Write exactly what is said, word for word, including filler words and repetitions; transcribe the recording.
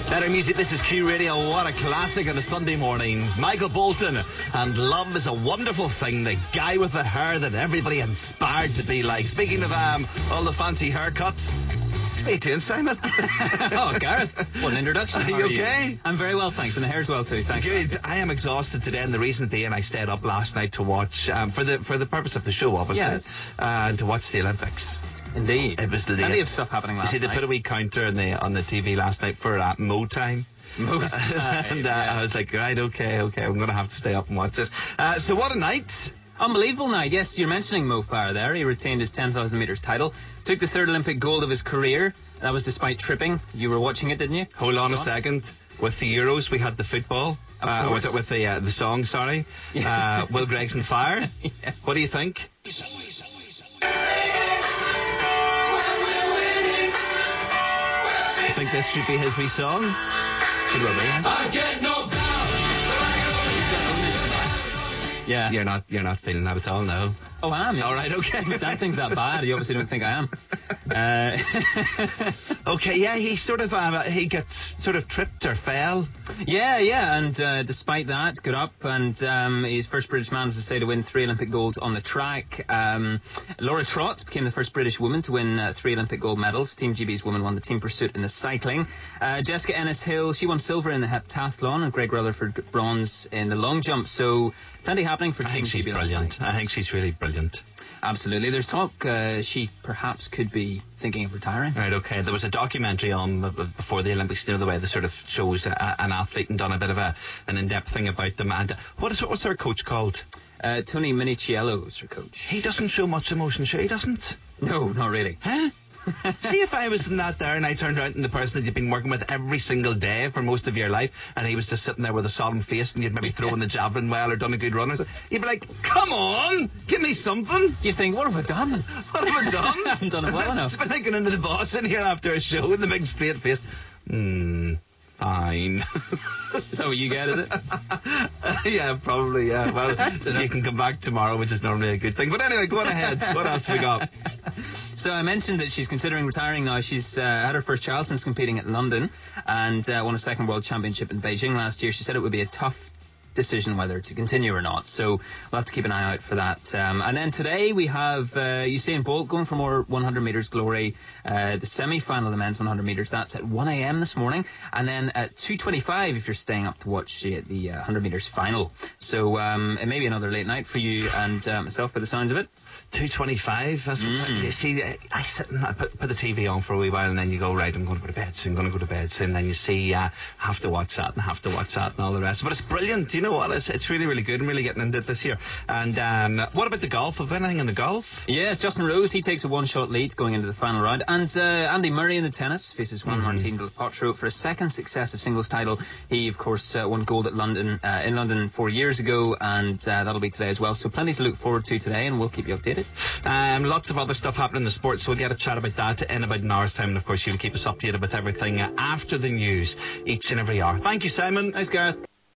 Better music, this is Q Radio. What a classic on a Sunday morning. Michael Bolton and Love is a Wonderful Thing. The guy with the hair that everybody inspired to be like. Speaking of um, all the fancy haircuts, how you doing, Simon? Oh, Gareth, what an introduction. Are you okay? You? I'm very well, thanks, and the hair's well too, thanks. Good. I am exhausted today, and the reason being I stayed up last night to watch, um, for the for the purpose of the show, obviously, yes. uh, to watch the Olympics. Indeed. It was late. Plenty of stuff happening last night. You see, they night. put a wee counter in the, on the T V last night for uh, Mo Time. Mo Time, and uh, yes. I was like, right, okay, okay, I'm going to have to stay up and watch this. Uh, so what a night. Unbelievable night. Yes, you're mentioning Mo Farah there. He retained his ten thousand metres title. Took the third Olympic gold of his career. That was despite tripping. You were watching it, didn't you? Hold on so a second. With the Euros, we had the football. Of uh, course. with, with the uh, the song, sorry. Yeah. Uh, Will Gregson Fire. Yes. What do you think? I think this should be his wee song. Should well be. I get knocked down. Yeah. You're not you're not feeling that at all, no. Oh, I am. Yeah. All right, okay. Dancing's that bad. You obviously don't think I am. Uh, Okay, yeah, he sort of uh, he gets sort of tripped or fell. yeah, yeah, and uh, despite that, got up and um, he's first British man, as I say, to win three Olympic golds on the track. Um, Laura Trott became the first British woman to win uh, three Olympic gold medals. Team G B's woman won the team pursuit in the cycling. Uh, Jessica Ennis-Hill, she won silver in the heptathlon, and Greg Rutherford bronze in the long jump. So plenty happening for I Team think G she's B last brilliant. night. I think she's really brilliant. Absolutely. There's talk uh, she perhaps could be thinking of retiring. Right, okay. There was a documentary on uh, before the Olympics, you know, the way they sort of shows a, an athlete and done a bit of a an in-depth thing about them. And what is what's their coach called? Uh, Tony Minichiello is her coach. He doesn't show much emotion, sure he doesn't. No, not really. Huh? See if I was in that there and I turned out and the person that you've been working with every single day for most of your life, and he was just sitting there with a solemn face, and you'd maybe throw in the javelin well or done a good run or something, you'd be like, come on, give me something. You think, what have I done? What have I done? I haven't done it well enough. It's been thinking into the boss in here after a show with the big straight face. Hmm, fine. Is that what you get, is it? Yeah, probably, yeah. Well, That's enough. you can come back tomorrow, which is normally a good thing. But anyway, go on ahead. What else have we got? So I mentioned that she's considering retiring now. She's uh, had her first child since competing at London and uh, won a second world championship in Beijing last year. She said it would be a tough decision whether to continue or not, so we'll have to keep an eye out for that. Um, and then today we have uh, Usain Bolt going for more one hundred metres glory. Uh, the semi-final of the men's one hundred metres, that's at one a.m. this morning, and then at two twenty-five if you're staying up to watch the, the uh, one hundred metres final. So um, it may be another late night for you and uh, myself by the sounds of it. two twenty-five, that's what Mm. you see. I sit and I put, put the T V on for a wee while, and then you go, right, I'm going to go to bed soon, going to go to bed soon. Then you see, uh, have to watch that and have to watch that and all the rest. But it's brilliant. You know what? It's, it's really, really good. I'm really getting into it this year. And um, what about the golf? Have anything in the golf? Yes, Justin Rose, he takes a one-shot lead going into the final round. And uh, Andy Murray in the tennis faces Juan Martín del Potro for a second successive singles title. He, of course, uh, won gold at London uh, in London four years ago, and uh, that'll be today as well. So plenty to look forward to today, and we'll keep you updated. Um, lots of other stuff happening in the sports, so we'll get a chat about that in about an hour's time. And, of course, you'll keep us updated with everything uh, after the news each and every hour. Thanks, Simon. Thanks, Gareth.